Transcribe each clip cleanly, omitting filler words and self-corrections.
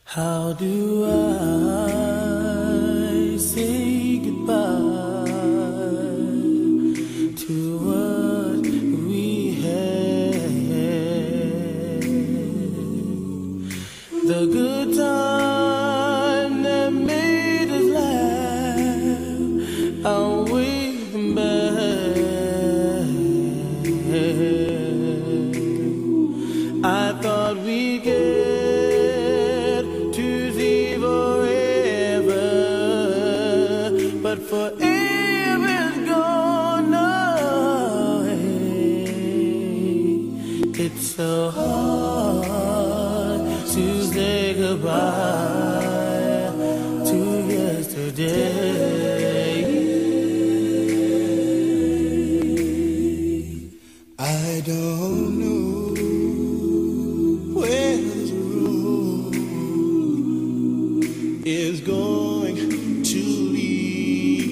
How do I say goodbye to what we had? The good time that made us laugh, I'll wait them back. I thought we'd get but forever's gone away. It's so hard to say goodbye to yesterday. I don't know where this road is going to lead.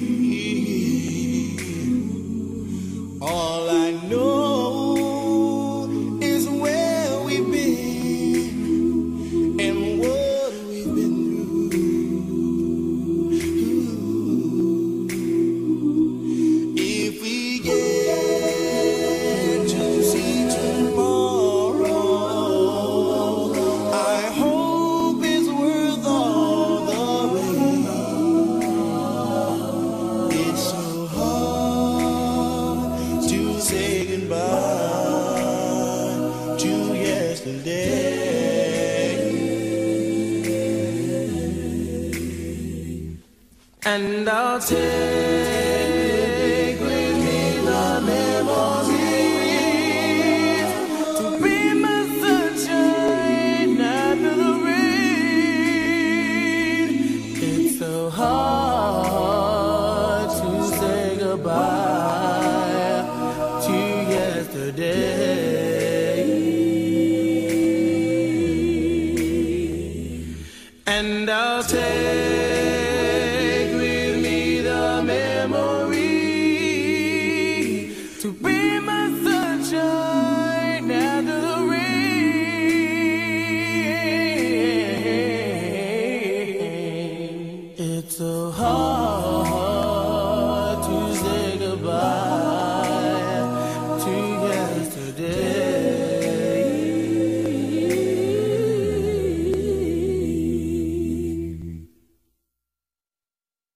All I know is where we've been and what we've been through. If we get to see tomorrow, I hope it's worth all the rain. It's so hard to say goodbye to yesterday. And I'll take